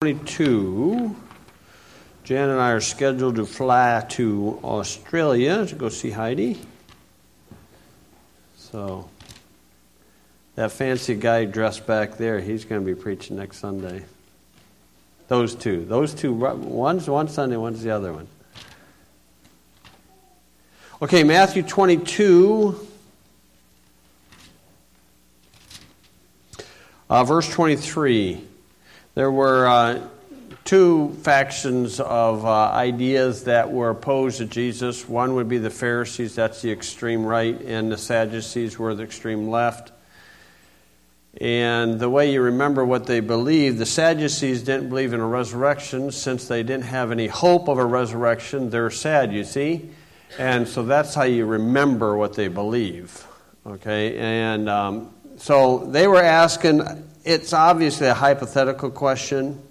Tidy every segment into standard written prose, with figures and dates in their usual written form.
22. Jan and I are scheduled to fly to Australia to go see Heidi. So that fancy guy dressed back there, he's going to be preaching next Sunday. Those two, one's one Sunday, one's the other one. Okay, Matthew 22, verse 23. There were two factions of ideas that were opposed to Jesus. One would be the Pharisees, that's the extreme right, and the Sadducees were the extreme left. And the way you remember what they believed, the Sadducees didn't believe in a resurrection. Since they didn't have any hope of a resurrection, they're sad, you see. And so that's how you remember what they believe. Okay, and so they were asking, it's obviously a hypothetical question.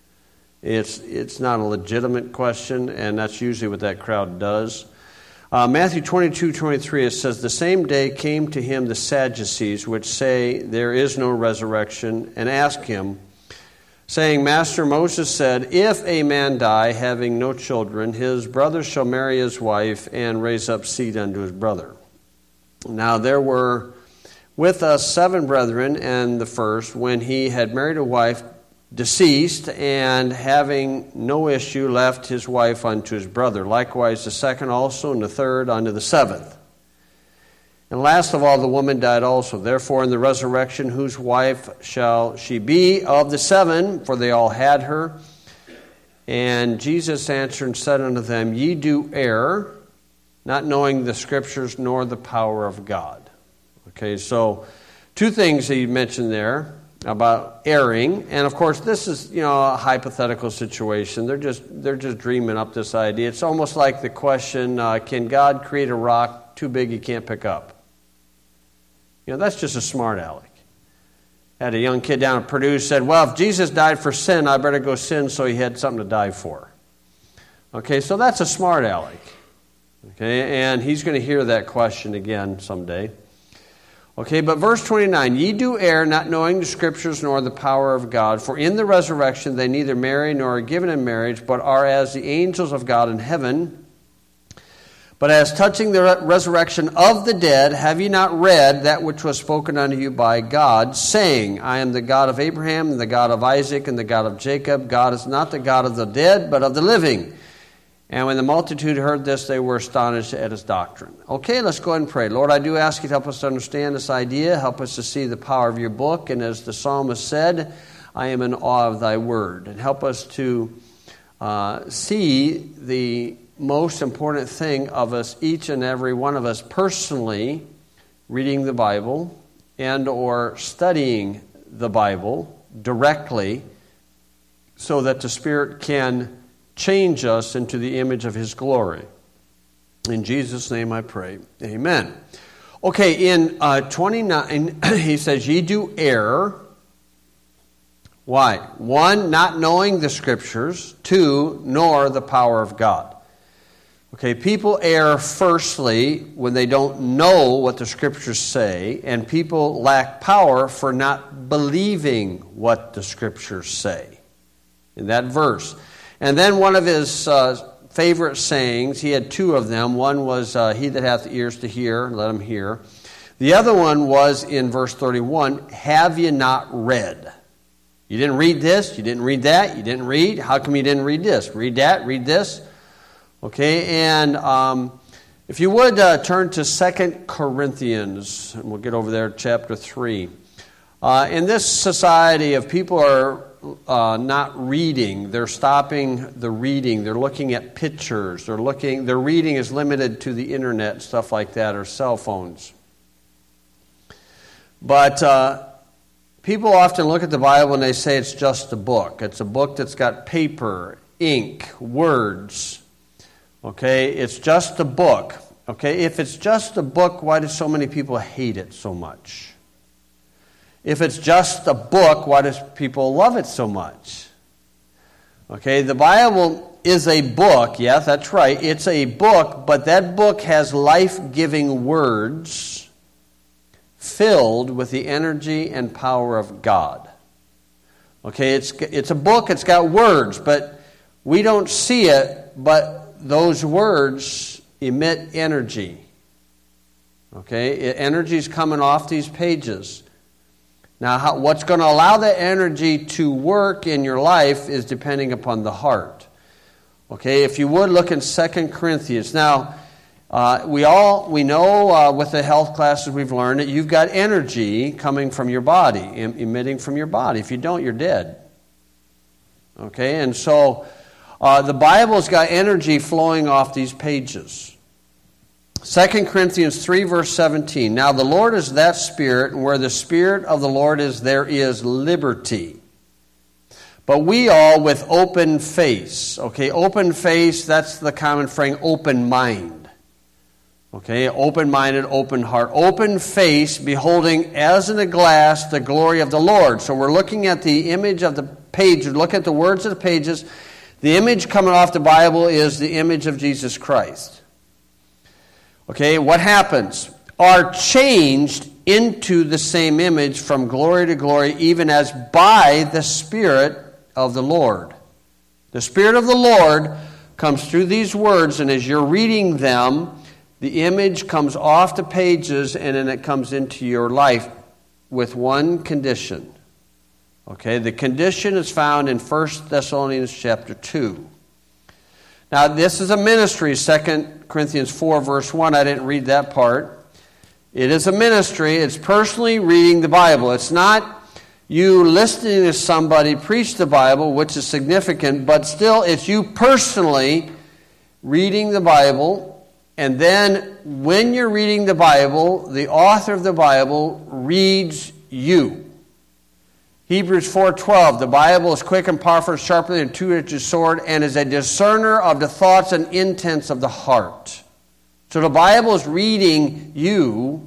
It's not a legitimate question, and that's usually what that crowd does. Matthew 22:23, it says, "The same day came to him the Sadducees, which say there is no resurrection, and asked him, saying, Master, Moses said, if a man die, having no children, his brother shall marry his wife, and raise up seed unto his brother. Now there were with us 7 brethren, and the first, when he had married a wife, deceased, and having no issue, left his wife unto his brother. Likewise the second also, and the third unto the 7th. And last of all, the woman died also. Therefore in the resurrection, whose wife shall she be of the 7? For they all had her. And Jesus answered and said unto them, Ye do err, not knowing the Scriptures nor the power of God." Okay, so 2 things he mentioned there about erring, and of course this is a hypothetical situation. They're just dreaming up this idea. It's almost like the question, can God create a rock too big you can't pick up? That's just a smart aleck. Had a young kid down at Purdue said, well, if Jesus died for sin, I better go sin so he had something to die for. Okay, so that's a smart aleck. Okay, and he's going to hear that question again someday. Okay, but verse 29, "Ye do err, not knowing the Scriptures nor the power of God. For in the resurrection they neither marry nor are given in marriage, but are as the angels of God in heaven. But as touching the resurrection of the dead, have ye not read that which was spoken unto you by God, saying, I am the God of Abraham, and the God of Isaac, and the God of Jacob. God is not the God of the dead, but of the living. And when the multitude heard this, they were astonished at his doctrine." Okay, let's go ahead and pray. Lord, I do ask you to help us to understand this idea. Help us to see the power of your book. And as the psalmist said, I am in awe of thy word. And help us to see the most important thing of us, each and every one of us personally, reading the Bible and or studying the Bible directly so that the Spirit can change us into the image of his glory. In Jesus' name I pray. Amen. Okay, in 29, he says, "Ye do err." Why? 1, not knowing the Scriptures. 2, nor the power of God. Okay, people err firstly when they don't know what the Scriptures say, and people lack power for not believing what the Scriptures say. In that verse. And then one of his favorite sayings, he had 2 of them. One was, he that hath ears to hear, let him hear. The other one was in verse 31, have ye not read? You didn't read this, you didn't read that, you didn't read. How come you didn't read this? Read that, read this. Okay, and if you would turn to 2 Corinthians, and we'll get over there, chapter 3. In this society of people are not reading, they're stopping the reading, they're looking at pictures, their reading is limited to the internet, stuff like that, or cell phones. But people often look at the Bible and they say it's just a book. It's a book that's got paper, ink, words. Okay, it's just a book. Okay, if it's just a book, why do so many people hate it so much? If it's just a book, why do people love it so much? Okay, the Bible is a book. Yes, that's right. It's a book, but that book has life-giving words filled with the energy and power of God. Okay, it's a book, it's got words, but we don't see it, but those words emit energy. Okay, energy is coming off these pages. Now, what's going to allow that energy to work in your life is depending upon the heart. Okay, if you would look in 2 Corinthians. Now, we know with the health classes we've learned that you've got energy coming from your body, emitting from your body. If you don't, you're dead. Okay, and so the Bible's got energy flowing off these pages. 2 Corinthians 3, verse 17. Now the Lord is that Spirit, and where the Spirit of the Lord is, there is liberty. But we all with open face. Okay, open face, that's the common phrase, open mind. Okay, open-minded, open heart. Open face, beholding as in a glass the glory of the Lord. So we're looking at the image of the page, look at the words of the pages. The image coming off the Bible is the image of Jesus Christ. Okay, what happens? Are changed into the same image from glory to glory, even as by the Spirit of the Lord. The Spirit of the Lord comes through these words, and as you're reading them, the image comes off the pages, and then it comes into your life with one condition. Okay, the condition is found in 1 Thessalonians chapter 2. Now, this is a ministry, 2 Corinthians 4, verse 1. I didn't read that part. It is a ministry. It's personally reading the Bible. It's not you listening to somebody preach the Bible, which is significant, but still it's you personally reading the Bible. And then when you're reading the Bible, the author of the Bible reads you. Hebrews 4:12, the Bible is quick and powerful, sharper than a two-edged sword, and is a discerner of the thoughts and intents of the heart. So the Bible is reading you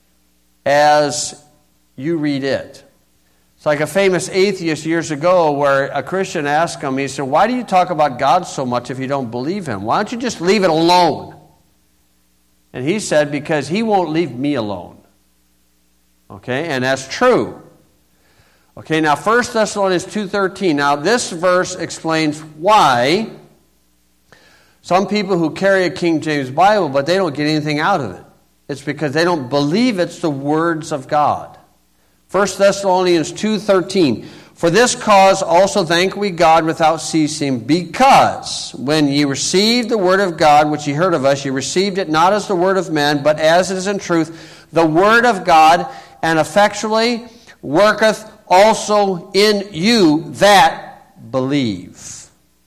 as you read it. It's like a famous atheist years ago where a Christian asked him, he said, why do you talk about God so much if you don't believe Him? Why don't you just leave it alone? And he said, because He won't leave me alone. Okay, and that's true. Okay, now 1 Thessalonians 2:13. Now this verse explains why some people who carry a King James Bible, but they don't get anything out of it. It's because they don't believe it's the words of God. 1 Thessalonians 2:13. For this cause also thank we God without ceasing, because when ye received the word of God, which ye heard of us, ye received it not as the word of men, but as it is in truth, the word of God, and effectually worketh also in you that believe.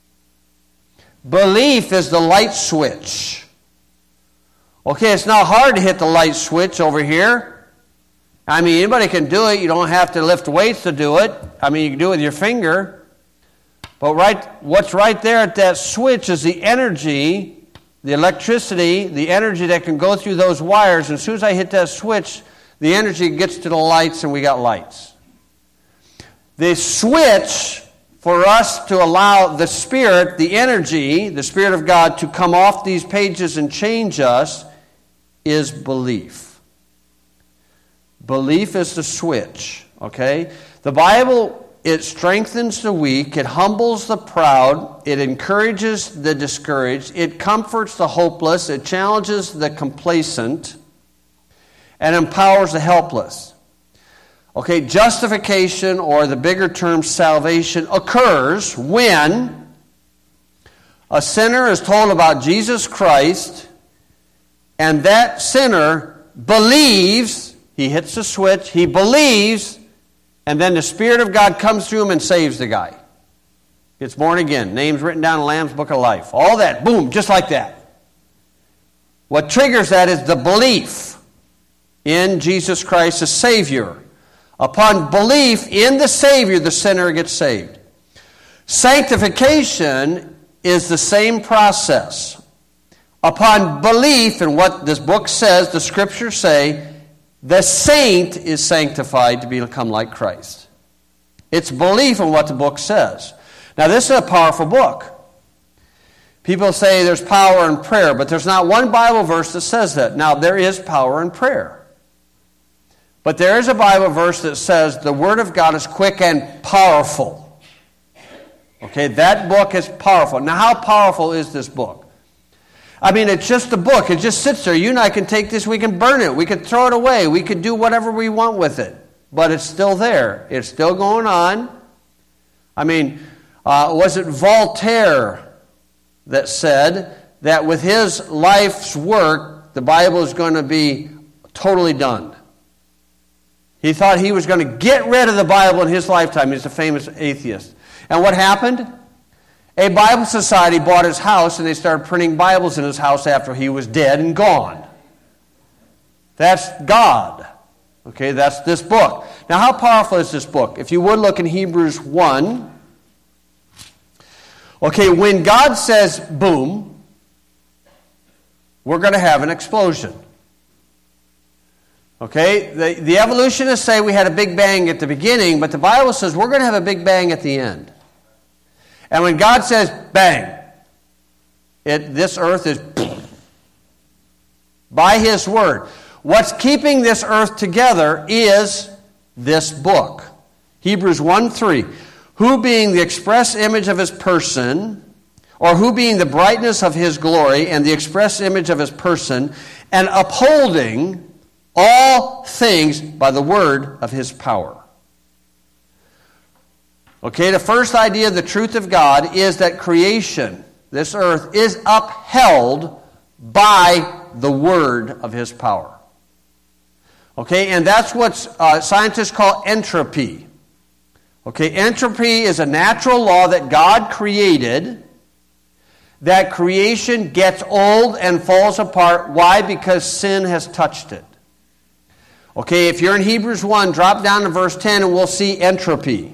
Belief is the light switch. Okay, it's not hard to hit the light switch over here. I mean, anybody can do it. You don't have to lift weights to do it. I mean, you can do it with your finger. But what's right there at that switch is the energy, the electricity, the energy that can go through those wires. And as soon as I hit that switch, the energy gets to the lights and we got lights. The switch for us to allow the Spirit, the energy, the Spirit of God to come off these pages and change us is belief. Belief is the switch, okay? The Bible, it strengthens the weak, it humbles the proud, it encourages the discouraged, it comforts the hopeless, it challenges the complacent, and empowers the helpless. Okay, justification, or the bigger term salvation, occurs when a sinner is told about Jesus Christ, and that sinner believes, he hits the switch, he believes, and then the Spirit of God comes through him and saves the guy. Gets born again, name's written down in the Lamb's Book of Life. All that, boom, just like that. What triggers that is the belief in Jesus Christ as Savior. Upon belief in the Savior, the sinner gets saved. Sanctification is the same process. Upon belief in what this book says, the Scriptures say, the saint is sanctified to become like Christ. It's belief in what the book says. Now, this is a powerful book. People say there's power in prayer, but there's not one Bible verse that says that. Now, there is power in prayer. But there is a Bible verse that says the Word of God is quick and powerful. Okay, that book is powerful. Now, how powerful is this book? I mean, it's just a book. It just sits there. You and I can take this, we can burn it, we can throw it away, we could do whatever we want with it. But it's still there. It's still going on. I mean, was it Voltaire that said that with his life's work, the Bible is going to be totally done? He thought he was going to get rid of the Bible in his lifetime. He's a famous atheist. And what happened? A Bible Society bought his house and they started printing Bibles in his house after he was dead and gone. That's God. Okay, that's this book. Now, how powerful is this book? If you would look in Hebrews 1. Okay, when God says boom, we're going to have an explosion. Okay, the evolutionists say we had a big bang at the beginning, but the Bible says we're going to have a big bang at the end. And when God says bang, this earth is by His word. What's keeping this earth together is this book. Hebrews 1:3. Who being the express image of His person, or who being the brightness of His glory and the express image of His person, and upholding all things by the word of His power. Okay, the first idea of the truth of God is that creation, this earth, is upheld by the word of His power. Okay, and that's what scientists call entropy. Okay, entropy is a natural law that God created, that creation gets old and falls apart. Why? Because sin has touched it. Okay, if you're in Hebrews 1, drop down to verse 10 and we'll see entropy.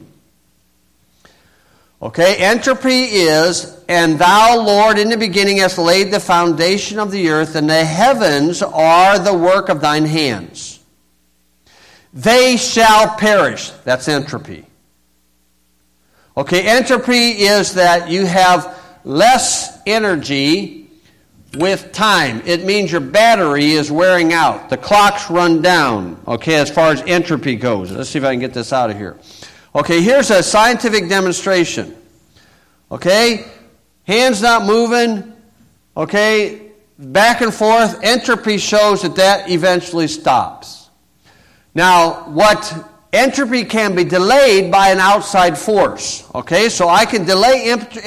Okay, entropy is, and thou, Lord, in the beginning hast laid the foundation of the earth, and the heavens are the work of thine hands. They shall perish. That's entropy. Okay, entropy is that you have less energy with time. It means your battery is wearing out. The clocks run down, okay, as far as entropy goes. Let's see if I can get this out of here. Okay, here's a scientific demonstration. Okay, hands not moving. Okay, back and forth. Entropy shows that eventually stops. Now, entropy can be delayed by an outside force. Okay, so I can delay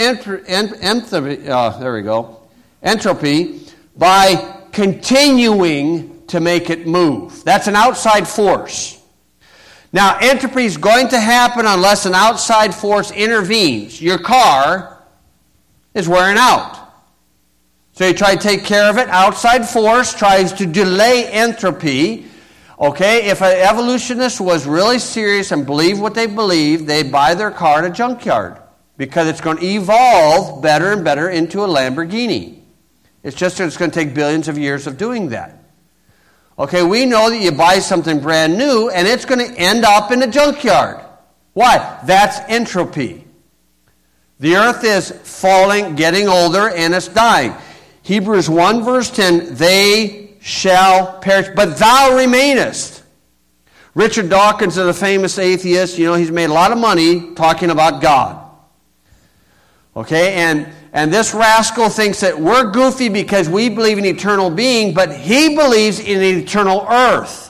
entropy by continuing to make it move. That's an outside force. Now, entropy is going to happen unless an outside force intervenes. Your car is wearing out. So you try to take care of it. Outside force tries to delay entropy. Okay, if an evolutionist was really serious and believed what they believe, they'd buy their car at a junkyard because it's going to evolve better and better into a Lamborghini. It's just that it's going to take billions of years of doing that. Okay, we know that you buy something brand new and it's going to end up in a junkyard. Why? That's entropy. The earth is falling, getting older, and it's dying. Hebrews 1 verse 10, they shall perish, but thou remainest. Richard Dawkins is a famous atheist. You know, he's made a lot of money talking about God. Okay, and this rascal thinks that we're goofy because we believe in eternal being, but he believes in an eternal earth.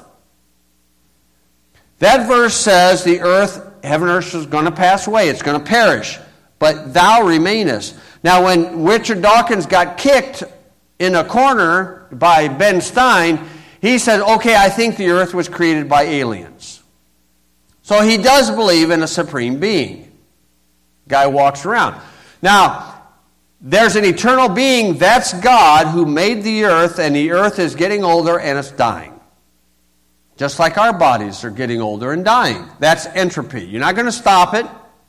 That verse says the earth, heaven and earth is going to pass away. It's going to perish. But thou remainest. Now, when Richard Dawkins got kicked in a corner by Ben Stein, he said, okay, I think the earth was created by aliens. So he does believe in a supreme being. Guy walks around. Now, there's an eternal being, that's God, who made the earth, and the earth is getting older and it's dying. Just like our bodies are getting older and dying. That's entropy. You're not going to stop it.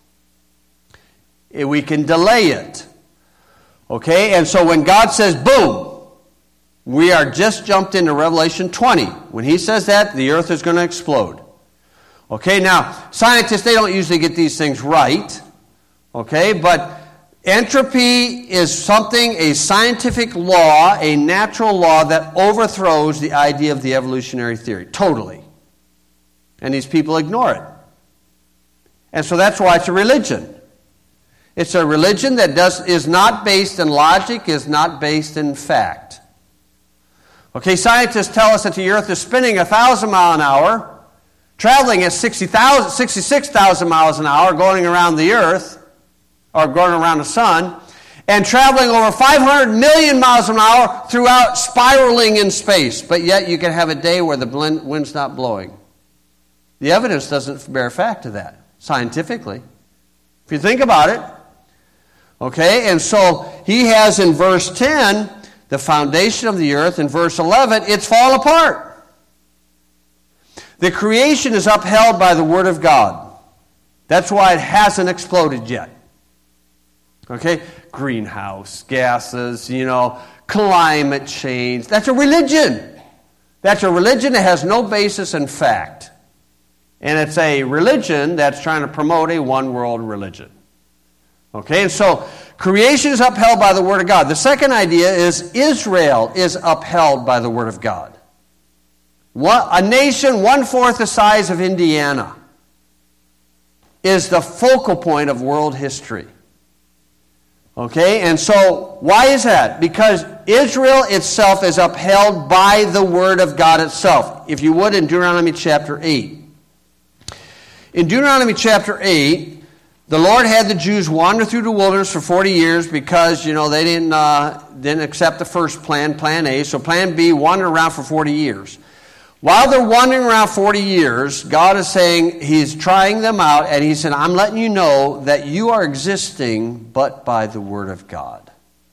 We can delay it. Okay, and so when God says, boom, we are just jumped into Revelation 20. When He says that, the earth is going to explode. Okay, now, scientists, they don't usually get these things right. Okay, but entropy is something, a scientific law, a natural law that overthrows the idea of the evolutionary theory. Totally. And these people ignore it. And so that's why it's a religion. It's a religion that is not based in logic, is not based in fact. Okay, scientists tell us that the earth is spinning 1,000 miles an hour, traveling at 66,000 miles an hour, going around the earth, or going around the sun, and traveling over 500 million miles an hour throughout, spiraling in space. But yet you can have a day where the wind's not blowing. The evidence doesn't bear fact to that, scientifically. If you think about it. Okay, and so he has in verse 10, the foundation of the earth. In verse 11, it's fallen apart. The creation is upheld by the Word of God. That's why it hasn't exploded yet. Okay, greenhouse gases, climate change. That's a religion. That's a religion that has no basis in fact. And it's a religion that's trying to promote a one-world religion. Okay, and so creation is upheld by the Word of God. The second idea is Israel is upheld by the Word of God. A nation 1/4 the size of Indiana is the focal point of world history. Okay, and so why is that? Because Israel itself is upheld by the Word of God itself. If you would, in Deuteronomy chapter 8. In Deuteronomy chapter 8, the Lord had the Jews wander through the wilderness for 40 years because, they didn't accept the first plan, plan A. So plan B, wandered around for 40 years. While they're wandering around 40 years, God is saying, He's trying them out, and He said, I'm letting you know that you are existing but by the Word of God.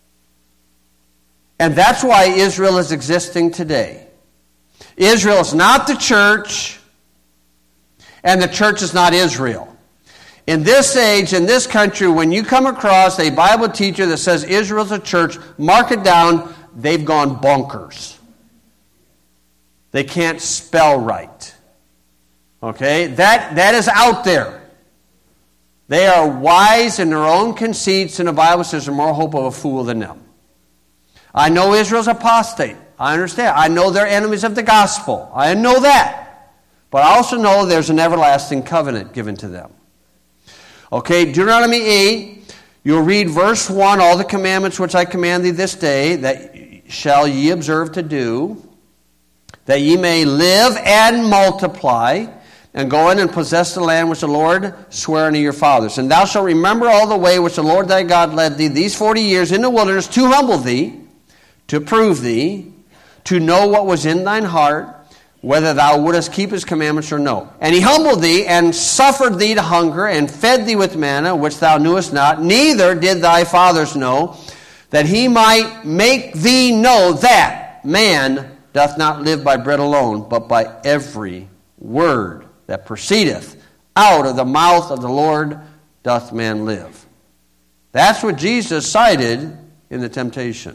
And that's why Israel is existing today. Israel is not the church, and the church is not Israel. In this age, in this country, when you come across a Bible teacher that says Israel's a church, mark it down, they've gone bonkers. They can't spell right. Okay? That is out there. They are wise in their own conceits, and the Bible says there's more hope of a fool than them. I know Israel's apostate. I understand. I know they're enemies of the gospel. I know that. But I also know there's an everlasting covenant given to them. Okay, Deuteronomy 8, you'll read verse 1, all the commandments which I command thee this day, that shall ye observe to do, that ye may live and multiply, and go in and possess the land which the Lord sware unto your fathers. And thou shalt remember all the way which the Lord thy God led thee these 40 years in the wilderness, to humble thee, to prove thee, to know what was in thine heart, whether thou wouldest keep his commandments or no. And he humbled thee, and suffered thee to hunger, and fed thee with manna, which thou knewest not, neither did thy fathers know, that he might make thee know that man doth not live by bread alone, but by every word that proceedeth out of the mouth of the Lord doth man live. That's what Jesus cited in the temptation.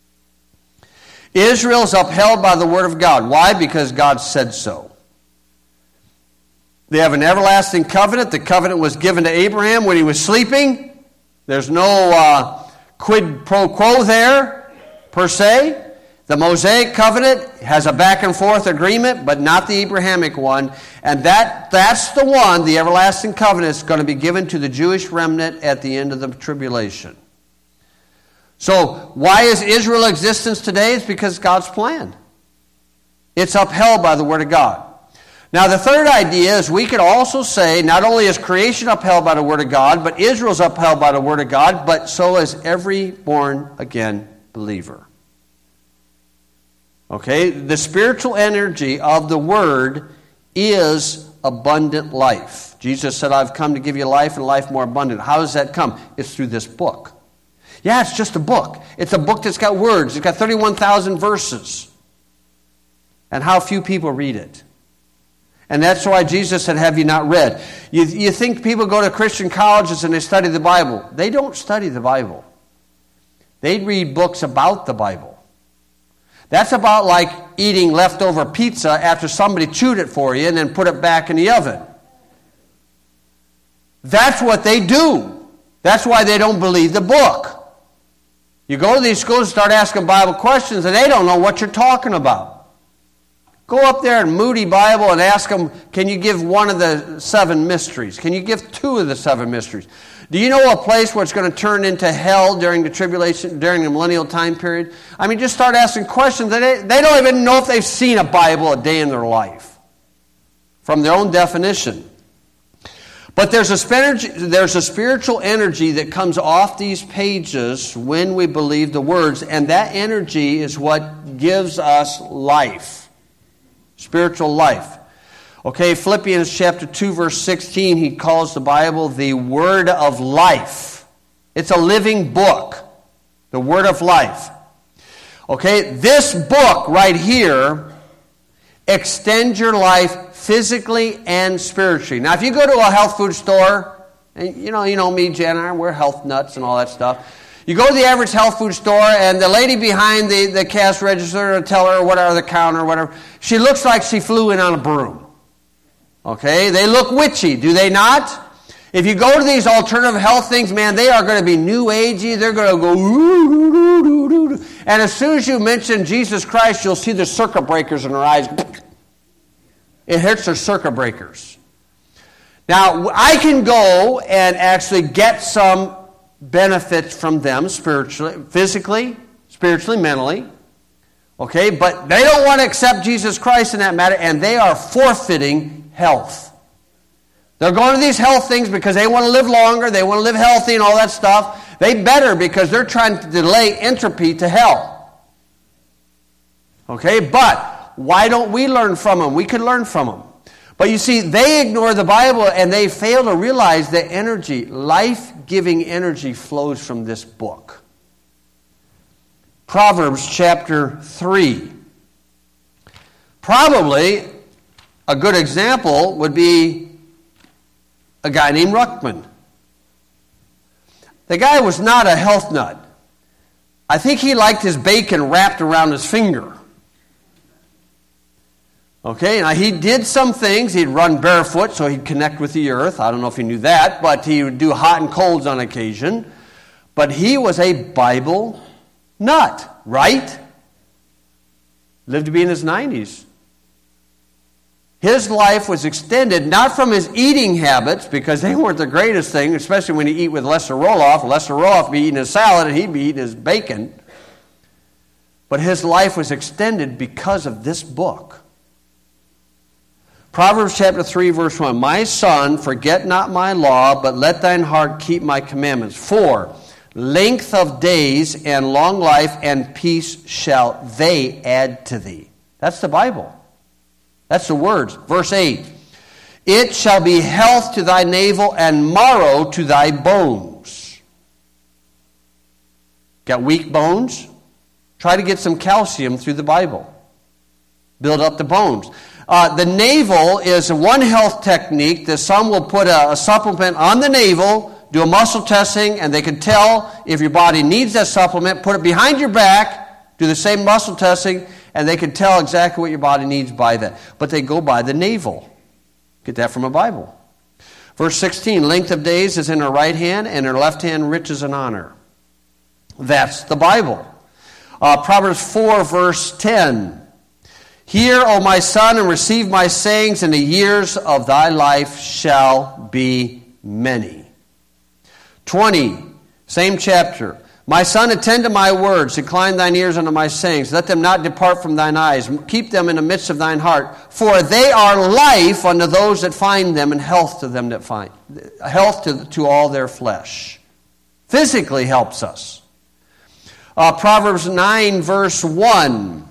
Israel is upheld by the Word of God. Why? Because God said so. They have an everlasting covenant. The covenant was given to Abraham when he was sleeping. There's no quid pro quo there, per se. The Mosaic covenant has a back and forth agreement, but not the Abrahamic one. And that's the one, the everlasting covenant, is going to be given to the Jewish remnant at the end of the tribulation. So, why is Israel in existence today? It's because God's plan. It's upheld by the Word of God. Now, the third idea is we could also say, not only is creation upheld by the Word of God, but Israel's upheld by the Word of God, but so is every born-again believer. Okay? The spiritual energy of the Word is abundant life. Jesus said, I've come to give you life and life more abundant. How does that come? It's through this book. Yeah, it's just a book. It's a book that's got words. It's got 31,000 verses. And how few people read it. And that's why Jesus said, have you not read? You think people go to Christian colleges and they study the Bible. They don't study the Bible. They read books about the Bible. That's about like eating leftover pizza after somebody chewed it for you and then put it back in the oven. That's what they do. That's why they don't believe the book. You go to these schools and start asking Bible questions, and they don't know what you're talking about. Go up there in Moody Bible and ask them, can you give one of the 7 mysteries? Can you give 2 of the 7 mysteries? Do you know a place where it's going to turn into hell during the tribulation, during the millennial time period? I mean, just start asking questions. They don't even know if they've seen a Bible a day in their life from their own definition. But there's a spiritual energy that comes off these pages when we believe the words, and that energy is what gives us life. Spiritual life. Okay, Philippians chapter 2, verse 16, he calls the Bible the Word of Life. It's a living book. The Word of Life. Okay, this book right here extends your life physically and spiritually. Now, if you go to a health food store, and you know me, Jan, we're health nuts and all that stuff. You go to the average health food store, and the lady behind the cash register or teller or whatever, the counter or whatever, she looks like she flew in on a broom. Okay? They look witchy, do they not? If you go to these alternative health things, man, they are going to be new agey. They're going to go, ooh, ooh, ooh, ooh, ooh. And as soon as you mention Jesus Christ, you'll see the circuit breakers in her eyes. It hits her circuit breakers. Now, I can go and actually get some benefits from them spiritually, physically, spiritually, mentally. Okay, but they don't want to accept Jesus Christ in that matter, and they are forfeiting health. They're going to these health things because they want to live longer, they want to live healthy and all that stuff. They better, because they're trying to delay entropy to hell. Okay, but why don't we learn from them? We could learn from them. But you see, they ignore the Bible and they fail to realize that energy, life-giving energy, flows from this book. Proverbs chapter 3. Probably a good example would be a guy named Ruckman. The guy was not a health nut. I think he liked his bacon wrapped around his finger. Okay, now he did some things. He'd run barefoot so he'd connect with the earth. I don't know if he knew that, but he would do hot and colds on occasion. But he was a Bible nut, right? Lived to be in his 90s. His life was extended not from his eating habits, because they weren't the greatest thing, especially when you eat with Lester Roloff. Lester Roloff would be eating his salad and he'd be eating his bacon. But his life was extended because of this book. Proverbs chapter 3, verse 1. My son, forget not my law, but let thine heart keep my commandments. For length of days and long life and peace shall they add to thee. That's the Bible. That's the words. Verse 8. It shall be health to thy navel and marrow to thy bones. Got weak bones? Try to get some calcium through the Bible. Build up the bones. The navel is one health technique that some will put a supplement on the navel, do a muscle testing, and they can tell if your body needs that supplement, put it behind your back, do the same muscle testing, and they can tell exactly what your body needs by that. But they go by the navel. Get that from a Bible. Verse 16, length of days is in her right hand, and her left hand riches and honor. That's the Bible. Proverbs 4, verse 10. Hear, O my son, and receive my sayings, and the years of thy life shall be many. 20, same chapter. My son, attend to my words, incline thine ears unto my sayings. Let them not depart from thine eyes. Keep them in the midst of thine heart. For they are life unto those that find them, and health to them that find. Health to all their flesh. Physically helps us. Proverbs 9, verse 1.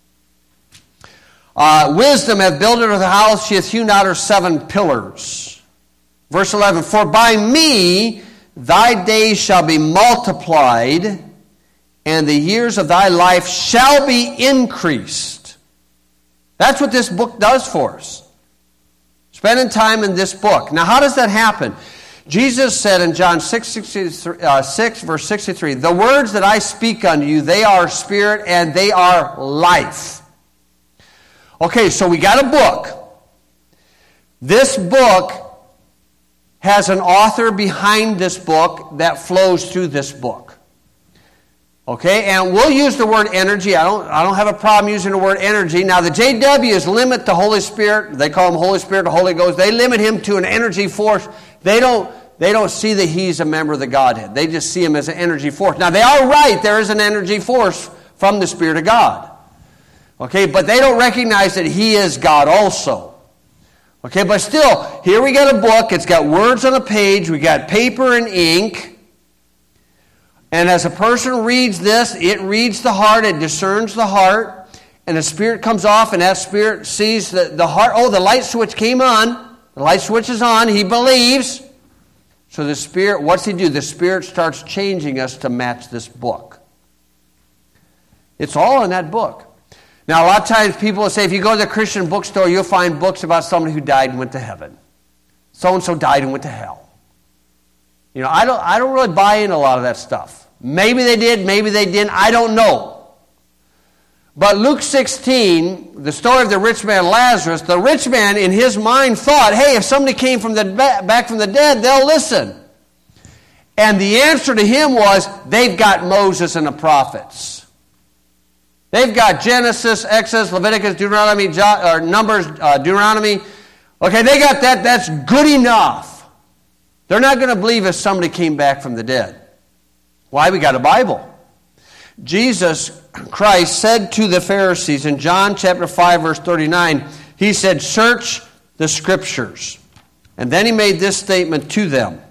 Wisdom hath builded her the house, she hath hewn out her 7 pillars. Verse 11, for by me thy days shall be multiplied, and the years of thy life shall be increased. That's what this book does for us. Spending time in this book. Now, how does that happen? Jesus said in John 6, verse 63, the words that I speak unto you, they are spirit and they are life. Okay, so we got a book. This book has an author behind this book that flows through this book. Okay, and we'll use the word energy. I don't have a problem using the word energy. Now, the JWs limit the Holy Spirit. They call him Holy Spirit, the Holy Ghost. They limit him to an energy force. They don't see that he's a member of the Godhead. They just see him as an energy force. Now, they are right. There is an energy force from the Spirit of God. Okay, but they don't recognize that he is God also. Okay, but still, here we got a book. It's got words on a page. We got paper and ink. And as a person reads this, it reads the heart, it discerns the heart, and the Spirit comes off, and that Spirit sees the heart. Oh, the light switch came on. The light switch is on. He believes. So the Spirit, what's he do? The Spirit starts changing us to match this book. It's all in that book. Now, a lot of times people will say, if you go to the Christian bookstore, you'll find books about somebody who died and went to heaven. So-and-so died and went to hell. You know, I don't really buy in a lot of that stuff. Maybe they did, maybe they didn't. I don't know. But Luke 16, the story of the rich man Lazarus, the rich man in his mind thought, hey, if somebody came from back from the dead, they'll listen. And the answer to him was, they've got Moses and the prophets. They've got Genesis, Exodus, Leviticus, Deuteronomy, Numbers, Deuteronomy. Okay, they got that. That's good enough. They're not going to believe if somebody came back from the dead. Why? We got a Bible. Jesus Christ said to the Pharisees in John chapter 5, verse 39, he said, search the Scriptures. And then he made this statement to them.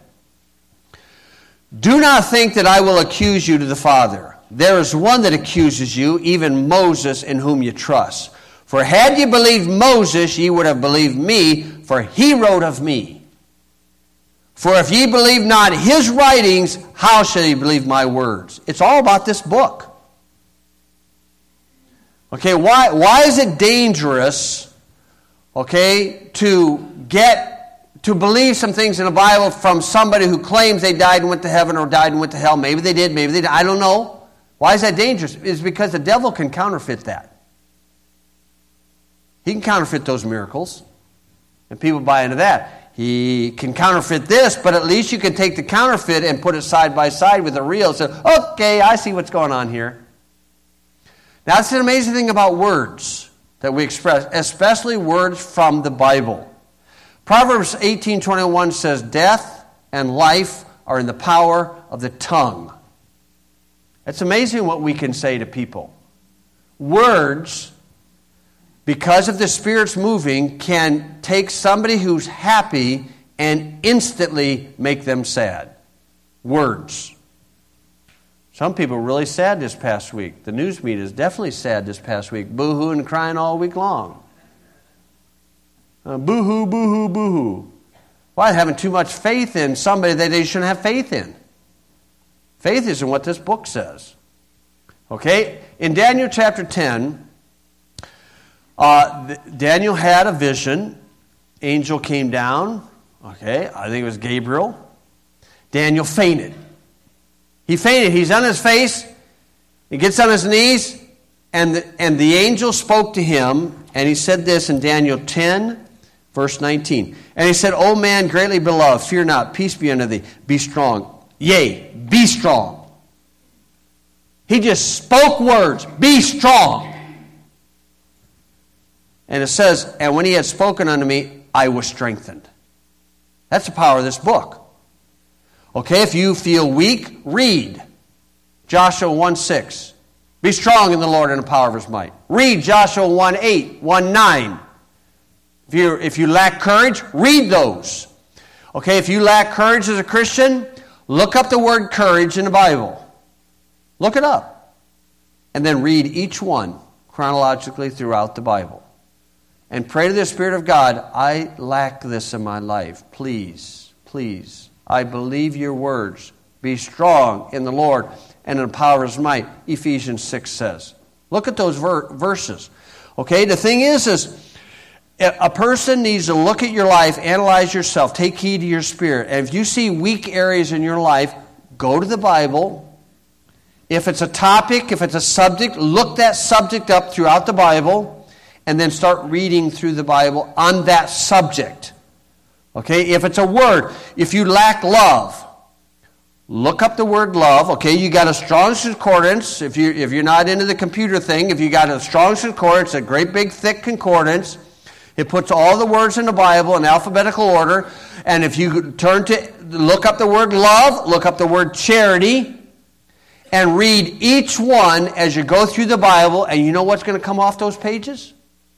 Do not think that I will accuse you to the Father. There is one that accuses you, even Moses, in whom you trust. For had you believed Moses, ye would have believed me, for he wrote of me. For if ye believe not his writings, how shall ye believe my words? It's all about this book. Okay, why is it dangerous, okay, to believe some things in the Bible from somebody who claims they died and went to heaven or died and went to hell? Maybe they did, maybe they didn't. I don't know. Why is that dangerous? It's because the devil can counterfeit that. He can counterfeit those miracles, and people buy into that. He can counterfeit this, but at least you can take the counterfeit and put it side by side with the real. So, okay, I see what's going on here. Now, that's an amazing thing about words that we express, especially words from the Bible. Proverbs 18:21 says, death and life are in the power of the tongue. It's amazing what we can say to people. Words, because of the Spirit's moving, can take somebody who's happy and instantly make them sad. Words. Some people are really sad this past week. The news media is definitely sad this past week. Boo-hoo and crying all week long. Boo-hoo, boo-hoo, boo-hoo. Why? Having too much faith in somebody that they shouldn't have faith in. Faith isn't what this book says. Okay? In Daniel chapter 10, Daniel had a vision. Angel came down. Okay, I think it was Gabriel. Daniel fainted. He fainted. He's on his face. He gets on his knees. And the angel spoke to him. And he said this in Daniel 10, verse 19. And he said, O man greatly beloved, fear not. Peace be unto thee. Be strong. Yea, be strong. He just spoke words. Be strong. And it says, and when he had spoken unto me, I was strengthened. That's the power of this book. Okay, if you feel weak, read Joshua 1:6. Be strong in the Lord and the power of his might. Read Joshua 1:8, 1:9. If you lack courage, read those. Okay, if you lack courage as a Christian, look up the word courage in the Bible. Look it up. And then read each one chronologically throughout the Bible. And pray to the Spirit of God, I lack this in my life. Please, please, I believe your words. Be strong in the Lord and in the power of his might, Ephesians 6 says. Look at those verses. Okay, the thing is a person needs to look at your life, analyze yourself, take heed to your spirit. And if you see weak areas in your life, go to the Bible. If it's a topic, if it's a subject, look that subject up throughout the Bible. And then start reading through the Bible on that subject. Okay, if it's a word, if you lack love, look up the word love. Okay, you got a Strong's Concordance. If you're not into the computer thing, if you got a Strong's Concordance, a great big thick concordance, it puts all the words in the Bible in alphabetical order. And if you turn to look up the word love, look up the word charity, and read each one as you go through the Bible, and you know what's going to come off those pages?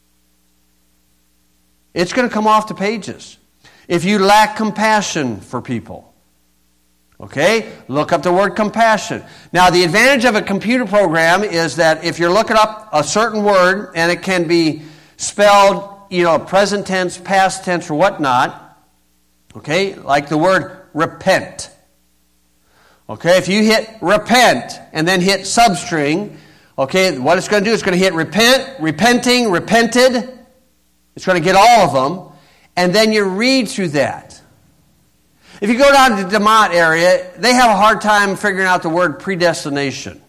It's going to come off the pages. If you lack compassion for people, okay, look up the word compassion. Now, the advantage of a computer program is that if you're looking up a certain word, and it can be spelled, present tense, past tense, or whatnot, okay, like the word repent. Okay, if you hit repent and then hit substring, okay, what it's going to do is going to hit repent, repenting, repented. It's going to get all of them, and then you read through that. If you go down to the DeMont area, they have a hard time figuring out the word predestination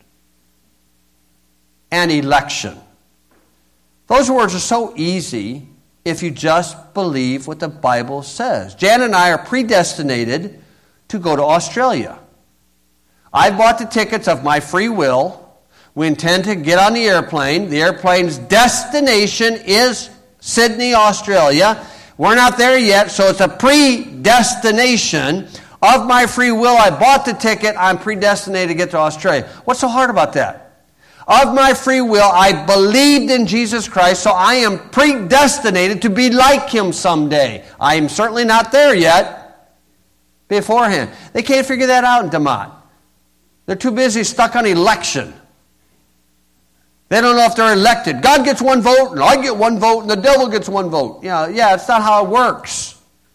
and election. Those words are so easy if you just believe what the Bible says. Jan and I are predestinated to go to Australia. I bought the tickets of my free will. We intend to get on the airplane. The airplane's destination is Sydney, Australia. We're not there yet, so it's a predestination. Of my free will, I bought the ticket. I'm predestinated to get to Australia. What's so hard about that? Of my free will, I believed in Jesus Christ, so I am predestinated to be like Him someday. I am certainly not there yet beforehand. They can't figure that out in DeMont. They're too busy stuck on election. They don't know if they're elected. God gets one vote, and I get one vote, and the devil gets one vote. Yeah, it's not how it works.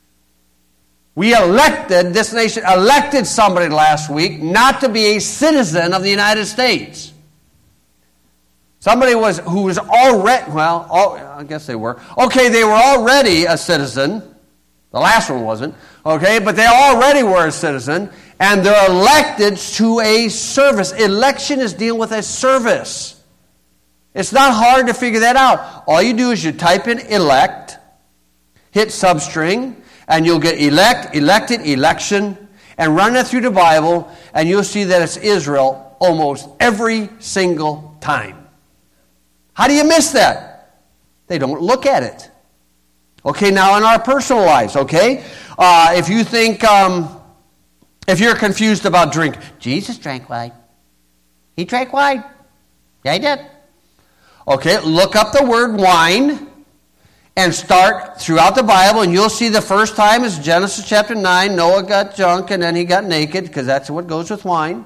This nation elected somebody last week not to be a citizen of the United States. Somebody who was already, I guess they were. Okay, they were already a citizen. The last one wasn't. Okay, but they already were a citizen, and they're elected to a service. Election is dealing with a service. It's not hard to figure that out. All you do is you type in elect, hit substring, and you'll get elect, elected, election, and run that through the Bible, and you'll see that it's Israel almost every single time. How do you miss that? They don't look at it. Okay, now in our personal lives, okay? If you think, if you're confused about drink, Jesus drank wine. He drank wine. Yeah, he did. Okay, look up the word wine and start throughout the Bible, and you'll see the first time is Genesis chapter 9. Noah got drunk and then he got naked, because that's what goes with wine.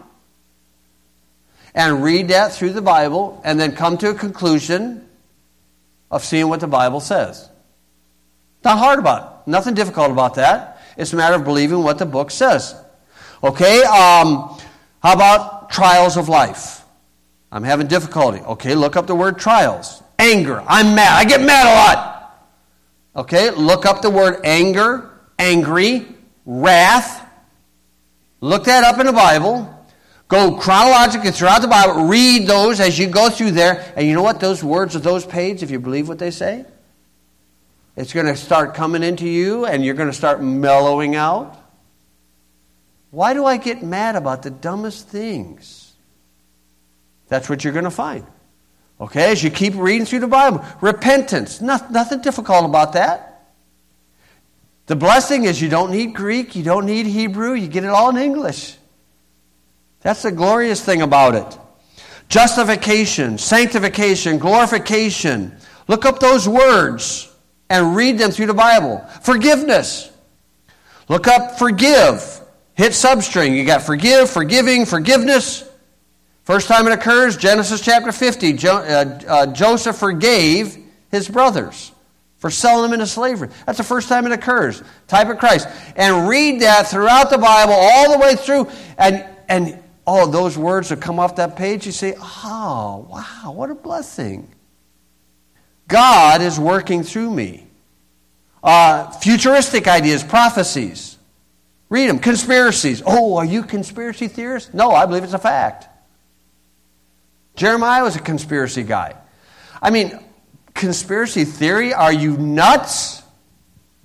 And read that through the Bible, and then come to a conclusion of seeing what the Bible says. Not hard about it. Nothing difficult about that. It's a matter of believing what the book says. Okay, how about trials of life? I'm having difficulty. Okay, look up the word trials. Anger. I'm mad. I get mad a lot. Okay, look up the word anger, angry, wrath. Look that up in the Bible. Go chronologically throughout the Bible. Read those as you go through there. And you know what? Those words of those pages, if you believe what they say, it's going to start coming into you, and you're going to start mellowing out. Why do I get mad about the dumbest things? That's what you're going to find. Okay, as you keep reading through the Bible. Repentance. Nothing difficult about that. The blessing is you don't need Greek, you don't need Hebrew, you get it all in English. That's the glorious thing about it. Justification, sanctification, glorification. Look up those words and read them through the Bible. Forgiveness. Look up forgive. Hit substring. You got forgive, forgiving, forgiveness. First time it occurs, Genesis chapter 50. Joseph forgave his brothers for selling them into slavery. That's the first time it occurs. Type of Christ. And read that throughout the Bible all the way through. And all those words that come off that page, you say, oh, wow, what a blessing. God is working through me. Futuristic ideas, prophecies. Read them. Conspiracies. Oh, are you conspiracy theorists? No, I believe it's a fact. Jeremiah was a conspiracy guy. I mean, conspiracy theory? Are you nuts?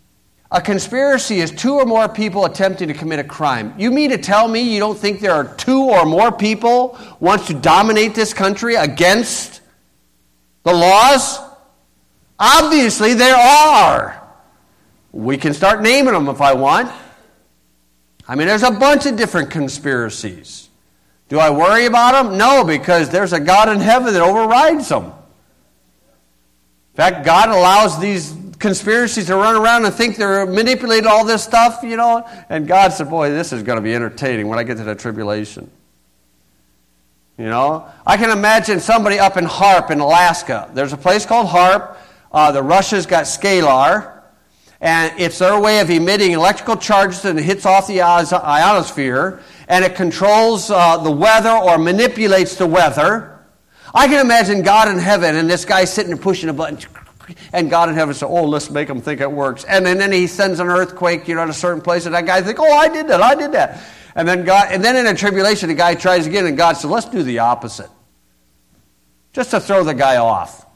A conspiracy is two or more people attempting to commit a crime. You mean to tell me you don't think there are two or more people who want to dominate this country against the laws? Obviously there are. We can start naming them if I want. I mean, there's a bunch of different conspiracies. Do I worry about them? No, because there's a God in heaven that overrides them. In fact, God allows these conspiracies to run around and think they're manipulating all this stuff, and God said, boy, this is going to be entertaining when I get to the tribulation. I can imagine somebody up in Harp in Alaska. There's a place called Harp. The Russians got Scalar, and it's their way of emitting electrical charges, and it hits off the ionosphere, and it controls the weather or manipulates the weather. I can imagine God in heaven, and this guy sitting and pushing a button, and God in heaven says, let's make them think it works. And then he sends an earthquake, at a certain place, and that guy thinks, I did that. And then in a tribulation, the guy tries again, and God says, let's do the opposite. Just to throw the guy off.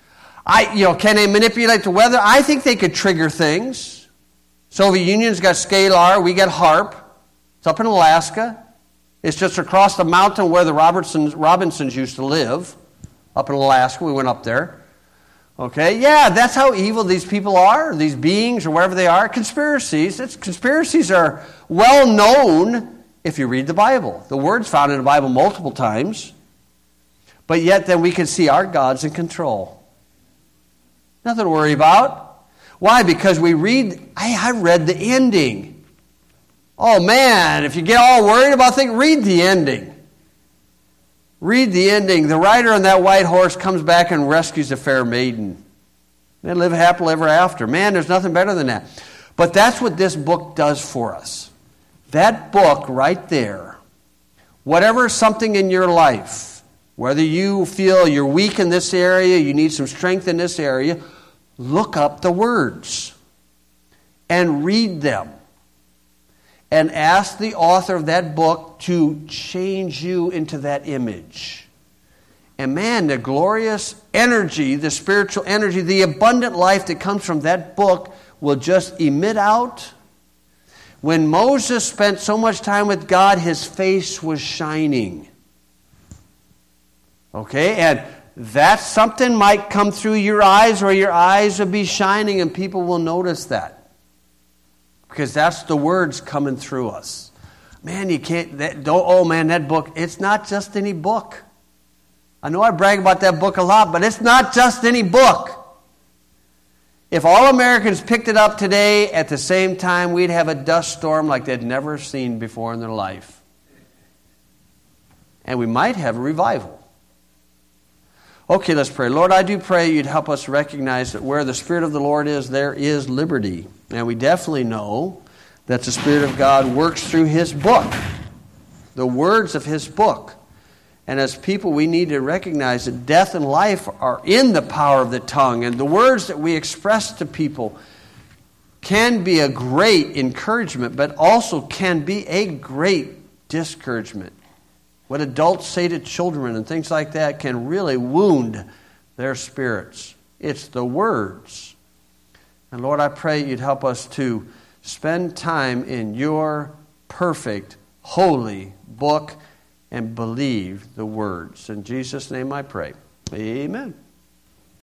Can they manipulate the weather? I think they could trigger things. Soviet Union's got Scalar, we got Harp. It's up in Alaska. It's just across the mountain where the Robinsons used to live. Up in Alaska, we went up there. Okay, yeah, that's how evil these people are, these beings or whatever they are. Conspiracies are well known if you read the Bible. The word's found in the Bible multiple times. But yet then we can see our God's in control. Nothing to worry about. Why? Because I read the ending. Oh man, if you get all worried about things, read the ending. Read the ending. The rider on that white horse comes back and rescues the fair maiden. They live happily ever after. Man, there's nothing better than that. But that's what this book does for us. That book right there, whatever something in your life, whether you feel you're weak in this area, you need some strength in this area, look up the words and read them. And ask the author of that book to change you into that image. And man, the glorious energy, the spiritual energy, the abundant life that comes from that book will just emit out. When Moses spent so much time with God, his face was shining. Okay, and that something might come through your eyes, or your eyes will be shining, and people will notice that. Because that's the words coming through us. Man, that book, it's not just any book. I know I brag about that book a lot, but it's not just any book. If all Americans picked it up today at the same time, we'd have a dust storm like they'd never seen before in their life. And we might have a revival. Okay, let's pray. Lord, I do pray you'd help us recognize that where the Spirit of the Lord is, there is liberty. And we definitely know that the Spirit of God works through His book, the words of His book. And as people, we need to recognize that death and life are in the power of the tongue. And the words that we express to people can be a great encouragement, but also can be a great discouragement. What adults say to children and things like that can really wound their spirits. It's the words. And Lord, I pray you'd help us to spend time in your perfect, holy book and believe the words. In Jesus' name I pray. Amen.